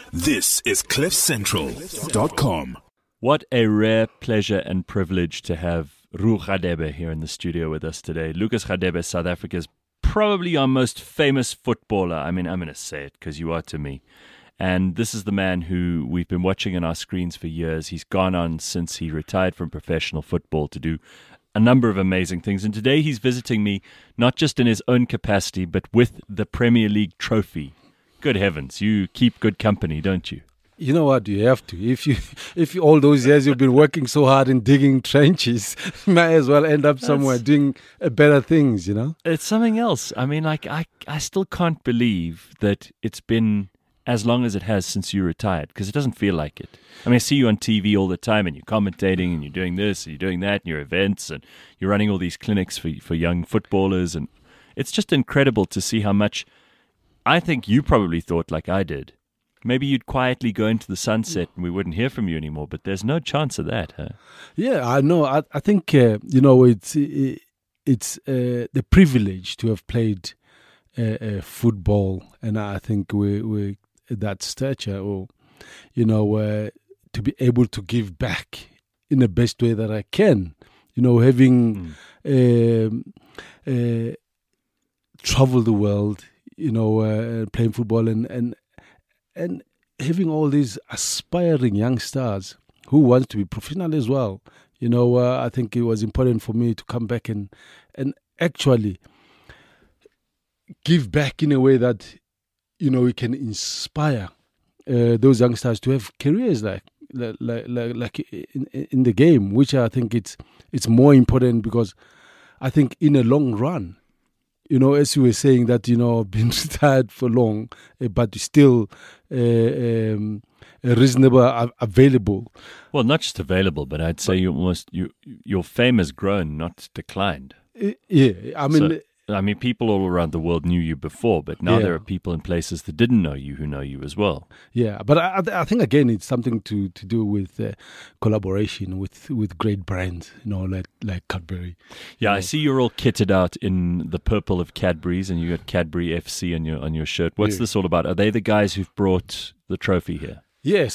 This is CliffCentral.com. What a rare pleasure and privilege to have Roo Radebe here in the studio with us today. Lucas Radebe, South Africa's probably our most famous footballer. I mean, I'm going to say it because you are to me. And this is the man who we've been watching on our screens for years. He's gone on since he retired from professional football to do a number of amazing things. And today he's visiting me, not just in his own capacity, but with the Premier League trophy. Good heavens, you keep good company, don't you? You know what? You have to. If you, all those years you've been working so hard in digging trenches, you might as well end up somewhere doing better things, you know? It's something else. I mean, like, I still can't believe that it's been as long as it has since you retired, because it doesn't feel like it. I mean, I see you on TV all the time, and you're commentating, and you're doing this, and you're doing that, and your events, and you're running all these clinics for young footballers, and it's just incredible to see how much I think you probably thought like I did. Maybe you'd quietly go into the sunset and we wouldn't hear from you anymore, but there's no chance of that, huh? Yeah, I know. I think, it's the privilege to have played football, and I think we're at that stature, or, to be able to give back in the best way that I can. Having traveled the world, playing football and having all these aspiring young stars who want to be professional as well. I think it was important for me to come back and actually give back in a way that, we can inspire those young stars to have careers like in the game, which I think it's more important, because I think in a long run, as you were saying that, been retired for long, but still reasonable, available. Well, not just available, but I'd say your fame has grown, not declined. Yeah, I mean, people all around the world knew you before, but now there are people in places that didn't know you who know you as well. Yeah, but I think, again, it's something to do with collaboration with great brands, like Cadbury. Yeah, I see you're all kitted out in the purple of Cadbury's, and you got Cadbury FC on your shirt. What's this all about? Are they the guys who've brought the trophy here? Yes,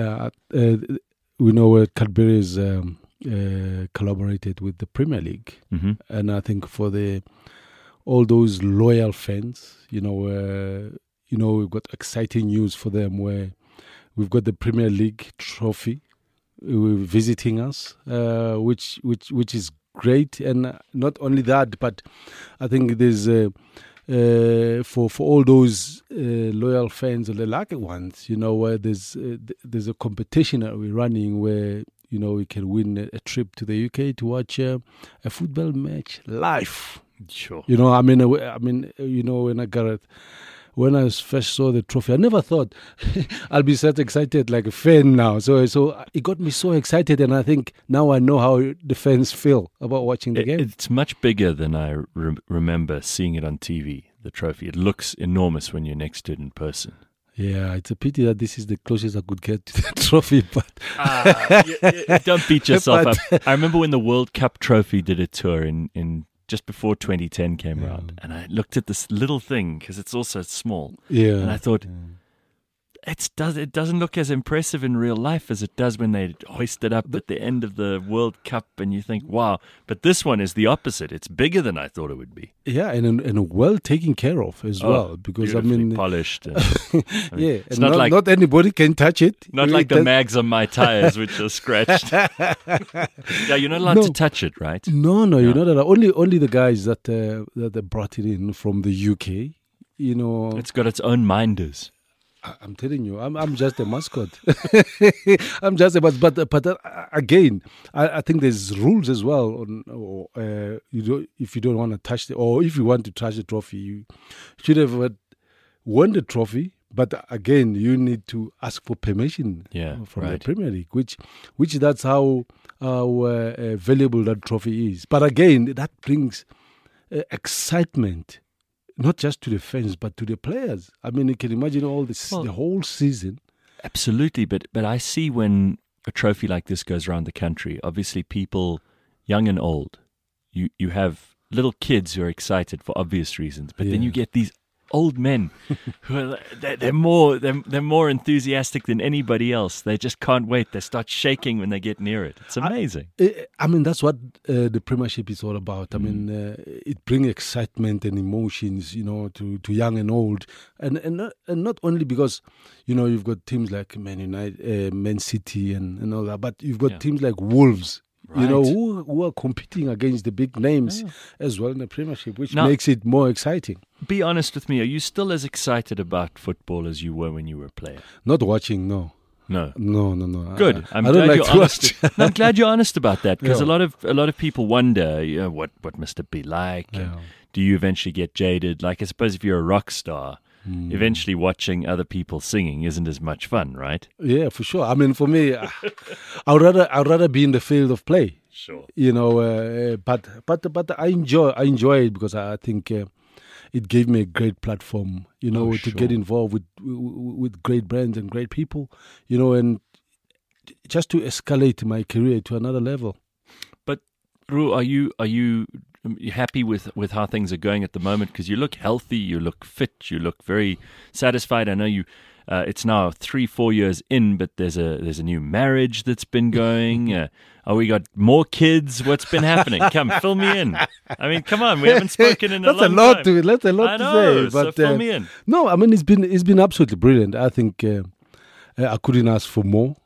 we know Cadbury is collaborated with the Premier League, and I think for all those loyal fans, we've got exciting news for them, where we've got the Premier League trophy visiting us, which is great. And not only that, but I think there's for all those loyal fans or the lucky ones, where there's a competition that we're running where we can win a trip to the UK to watch a football match live. Sure. When I first saw the trophy, I never thought I'll be such excited like a fan now. So it got me so excited, and I think now I know how the fans feel about watching the game. It's much bigger than I remember seeing it on TV, the trophy. It looks enormous when you're next to it in person. Yeah, it's a pity that this is the closest I could get to the trophy, but... Don't beat yourself up. I remember when the World Cup trophy did a tour in just before 2010 came around, and I looked at this little thing, because it's also small, and I thought, it doesn't look as impressive in real life as it does when they hoist it up at the end of the World Cup, and you think, wow. But this one is the opposite. It's bigger than I thought it would be. Yeah, and well taken care of as well, because polished. It's not anybody can touch it. Not like the mags on my tires, which are scratched. Yeah, you're not allowed to touch it, right? No, you're not allowed. Only the guys that brought it in from the UK. It's got its own minders. I'm telling you, I'm just a mascot. I'm just a mascot. But again, I think there's rules as well. If you don't want to touch or if you want to touch the trophy, you should have won the trophy. But again, you need to ask for permission from the Premier League, which that's how valuable that trophy is. But again, that brings excitement. Not just to the fans, but to the players. I mean, you can imagine all this, the whole season. Absolutely, but I see when a trophy like this goes around the country, obviously people, young and old, you have little kids who are excited for obvious reasons, but then you get these old men who are, they're more enthusiastic than anybody else. They just can't wait. They start shaking when they get near it. It's amazing. I mean, that's what the Premiership is all about. I mean, it brings excitement and emotions, to young and old, and not only because, you've got teams like Man United, Man City, and all that, but you've got teams like Wolves. Right. Who are competing against the big names as well in the Premiership, which makes it more exciting. Be honest with me, are you still as excited about football as you were when you were a player? Not watching, no. No. Good. I'm glad you're honest about that, because a lot of people wonder, what must it be like? Yeah. Do you eventually get jaded? Like, I suppose if you're a rock star, eventually watching other people singing isn't as much fun, right? Yeah, for sure. I mean, for me, I'd rather be in the field of play. Sure. But I enjoy it because I think it gave me a great platform, to get involved with great brands and great people, and just to escalate my career to another level. But Ru, are you happy with how things are going at the moment? Because you look healthy, you look fit, you look very satisfied. I know you. It's now 3-4 years in, but there's a new marriage that's been going. We got more kids. What's been happening? Come, fill me in. I mean, come on, we haven't spoken in a long time. That's a lot to say. But so fill me in. No, I mean it's been absolutely brilliant. I think I couldn't ask for more.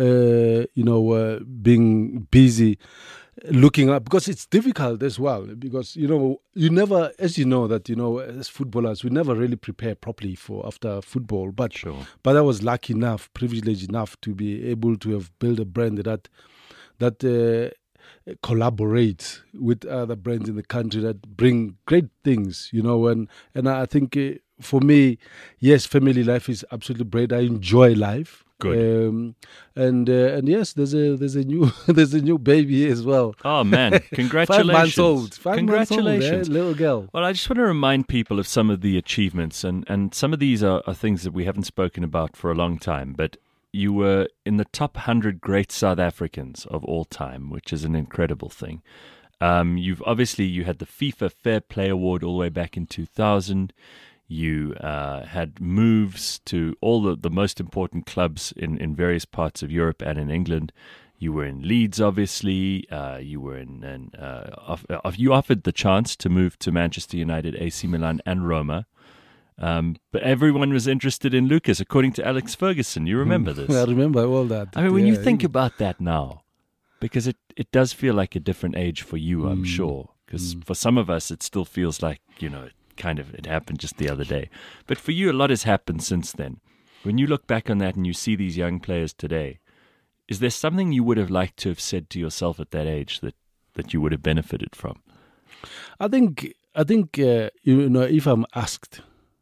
Being busy. Looking up, because it's difficult as well, because you never, as as footballers, we never really prepare properly after football, but I was lucky enough, privileged enough to be able to have built a brand that collaborates with other brands in the country that bring great things, and I think for me, yes, family life is absolutely great. I enjoy life. Good. And yes, there's a new baby as well. Oh man, congratulations. 5 months old, little girl. Well, I just want to remind people of some of the achievements, and some of these are things that we haven't spoken about for a long time, but you were in the top 100 great South Africans of all time, which is an incredible thing. You had the FIFA Fair Play Award all the way back in 2000. You had moves to all the most important clubs in various parts of Europe and in England. You were in Leeds, obviously. You were you offered the chance to move to Manchester United, AC Milan, and Roma. But everyone was interested in Lucas, according to Alex Ferguson. You remember this? I remember all that. I mean, when you think about that now, because it does feel like a different age for you, I'm sure. Because for some of us, it still feels like, it happened just the other day. But for you, a lot has happened since then. When you look back on that and you see these young players today, is there something you would have liked to have said to yourself at that age that you would have benefited from? I think if I'm asked,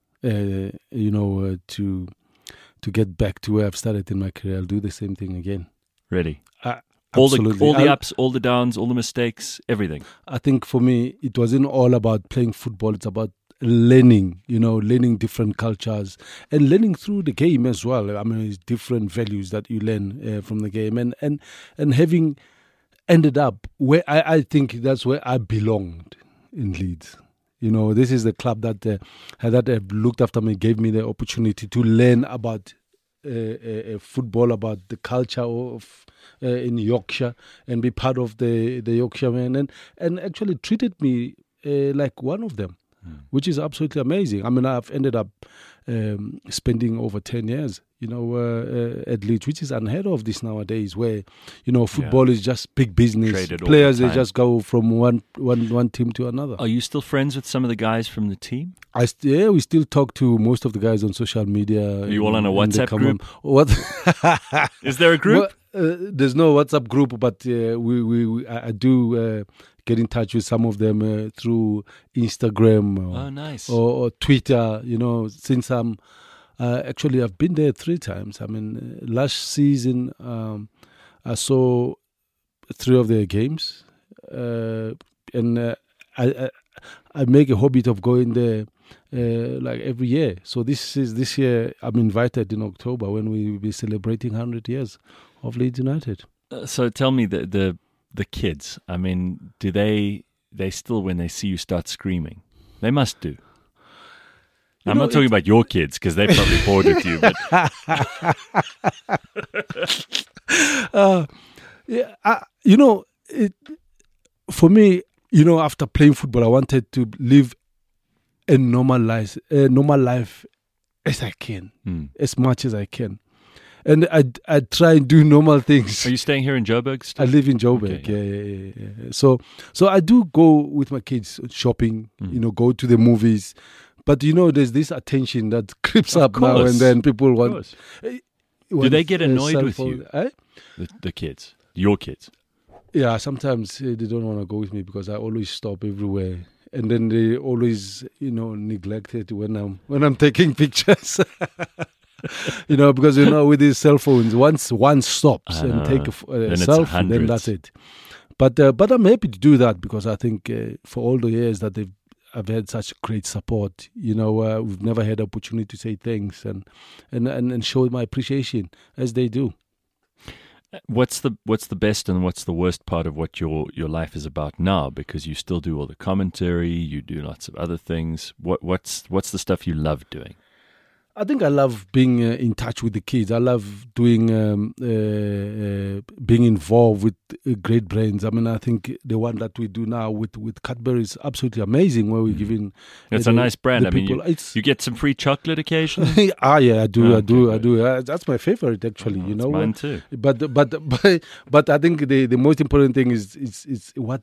to get back to where I've started in my career, I'll do the same thing again. Really? Absolutely. All the ups, all the downs, all the mistakes, everything. I think for me, it wasn't all about playing football. It's about learning, learning different cultures and learning through the game as well. I mean, it's different values that you learn from the game and having ended up where I think that's where I belonged in Leeds. This is the club that looked after me, gave me the opportunity to learn about football, about the culture of in Yorkshire, and be part of the Yorkshiremen, and actually treated me like one of them, which is absolutely amazing. I mean, I've ended up spending over 10 years, at Leeds, which is unheard of this nowadays, where, football is just big business. Traded Players, they just go from one team to another. Are you still friends with some of the guys from the team? We still talk to most of the guys on social media. Are you all on a WhatsApp group? What? Is there a group? Well, there's no WhatsApp group, but I do get in touch with some of them through Instagram nice. or Twitter, since I'm actually I've been there 3 times. I mean, last season I saw 3 of their games, and I make a habit of going there like every year. So this year I'm invited in October when we will be celebrating 100 years of Leeds United. So tell me, the kids, I mean, do they still, when they see you, start screaming? They must do. I'm not talking about your kids because they're probably bored with you. But for me, after playing football, I wanted to live a normal life as I can, as much as I can. And I try and do normal things. Are you staying here in Joburg still? I live in Joburg, Okay. yeah. So I do go with my kids shopping, go to the movies. But, there's this attention that creeps up now and then. People want... Do they get annoyed with you? Eh? The kids? Your kids? Yeah, sometimes they don't want to go with me because I always stop everywhere. And then they always, neglect it when I'm taking pictures. Because with these cell phones, once one stops and take a selfie, then that's it. But I'm happy to do that because I think for all the years that I've had such great support. We've never had opportunity to say thanks and show my appreciation as they do. What's the best and what's the worst part of what your life is about now? Because you still do all the commentary, you do lots of other things. What's the stuff you love doing? I think I love being in touch with the kids. I love doing being involved with great brands. I mean, I think the one that we do now with Cadbury is absolutely amazing. Where we're giving it's a nice brand. I mean, you get some free chocolate occasionally. Yeah, I do. That's my favorite, actually. That's mine too. But I think the most important thing is what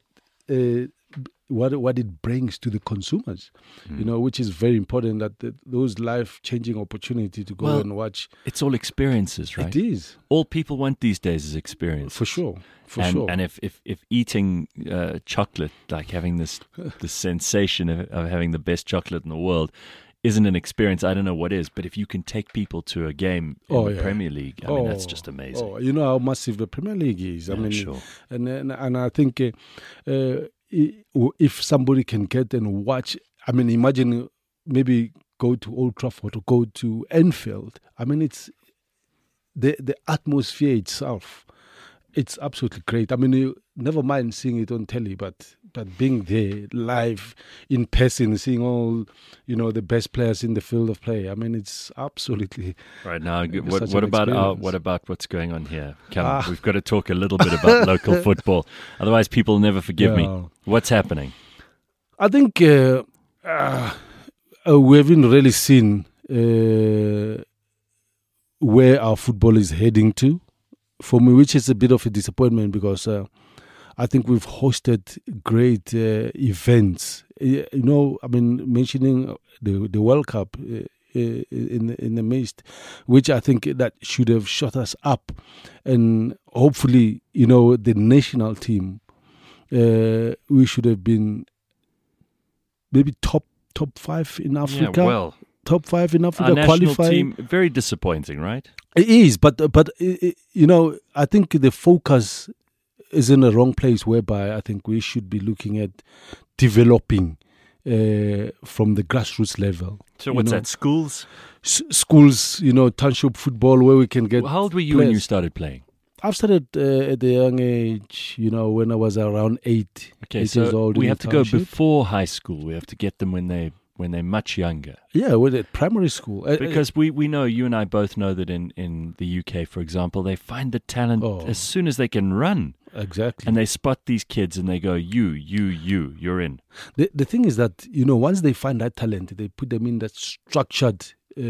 it brings to the consumers, which is very important, that those life-changing opportunity to go and watch. It's all experiences, right? It is. All people want these days is experience. For sure. And if eating chocolate, like having this sensation of having the best chocolate in the world, isn't an experience, I don't know what is. But if you can take people to a game in the Premier League, I mean, that's just amazing. You know how massive the Premier League is. I mean, sure. And I think if somebody can get and watch, I mean, imagine maybe go to Old Trafford or go to Anfield. I mean, it's the atmosphere itself. It's absolutely great. I mean, you never mind seeing it on telly, but being there live in person, seeing all the best players in the field of play. I mean, it's absolutely right now. What about what's going on here? We've got to talk a little bit about local football. Otherwise, people will never forgive me. What's happening? I think we haven't really seen where our football is heading to. For me, which is a bit of a disappointment because I think we've hosted great events. I mean, mentioning the World Cup in the midst, which I think that should have shot us up, and hopefully, the national team, we should have been maybe top 5 in Africa. Yeah, well. Top 5 in Africa, our national qualifying. Team, very disappointing, right? It is, but I think the focus is in the wrong place. Whereby I think we should be looking at developing from the grassroots level. So what's that? Schools, township football, where we can get. Well, how old were you players. when you started playing? I've started at a young age. When I was around 8. Okay, 8 years old. We have to go before high school. We have to get them when they're much younger. Yeah, we're at primary school. Because we know, you and I both know that in the UK, for example, they find the talent as soon as they can run. Exactly. And they spot these kids and they go, you're in. The thing is that, once they find that talent, they put them in that structured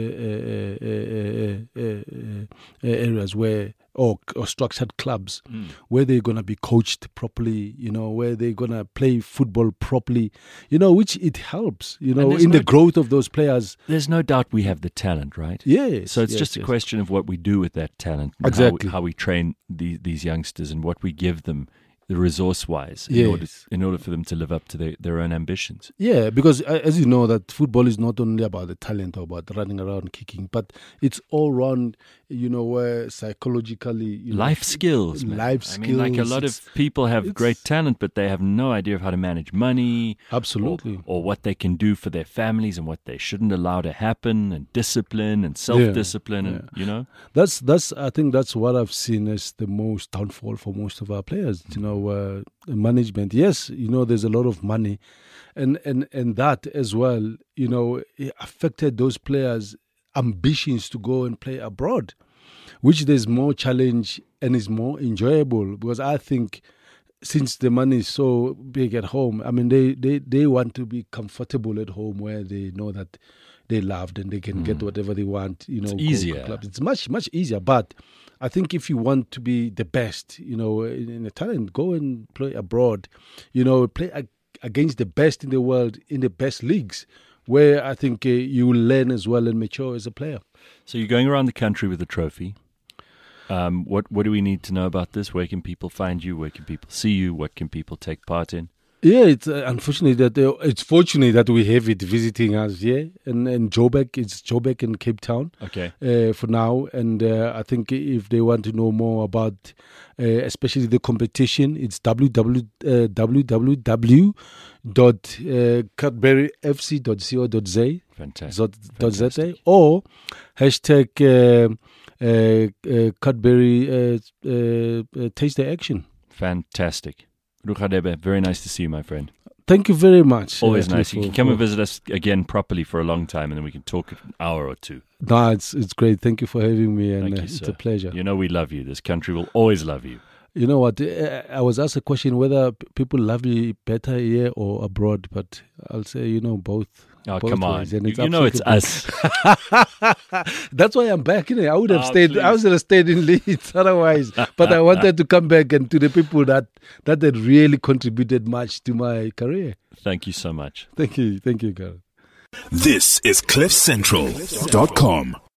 areas where, or structured clubs where they're going to be coached properly, where they're going to play football properly, which it helps, in the growth of those players. There's no doubt we have the talent, right? Yes. So it's just a question of what we do with that talent. And exactly. How we train these youngsters and what we give them the resource-wise in order for them to live up to their own ambitions. Yeah, because as you know, that football is not only about the talent or about running around, kicking, but it's all around psychologically. Life skills, man. Life skills. I mean, like a lot of people have great talent, but they have no idea of how to manage money. Absolutely. Or what they can do for their families and what they shouldn't allow to happen, and discipline and self-discipline, and That's I think that's what I've seen as the most downfall for most of our players. Management. Yes, there's a lot of money, and that as well. It affected those players' ambitions to go and play abroad, which there's more challenge and is more enjoyable, because I think since the money is so big at home, I mean they want to be comfortable at home where they know that they're loved and they can get whatever they want. It's easier. It's much easier. But I think if you want to be the best, in a talent, go and play abroad. Play against the best in the world in the best leagues, where I think you will learn as well and mature as a player. So you're going around the country with a trophy. What do we need to know about this? Where can people find you? Where can people see you? What can people take part in? Yeah, it's unfortunate that it's fortunate that we have it visiting us here and Joburg. It's Joburg in Cape Town. Okay. For now, and I think if they want to know more about, especially the competition, it's www.cadburyfc.co.za. Fantastic. Or hashtag Cadbury Taste the Action. Fantastic. Roeg Radebe, very nice to see you, my friend. Thank you very much. Always nice. You can come and visit us again properly for a long time, and then we can talk an hour or two. No, it's great. Thank you for having me, and it's a pleasure. We love you. This country will always love you. You know what? I was asked a question whether people love me better here or abroad, but I'll say, both. Oh, both come on. ways, and It's us. That's why I'm back. I would have stayed. Please. I was going to stay in Leeds otherwise. But I wanted to come back and to the people that had really contributed much to my career. Thank you so much. Thank you, Gareth. This is CliffCentral.com.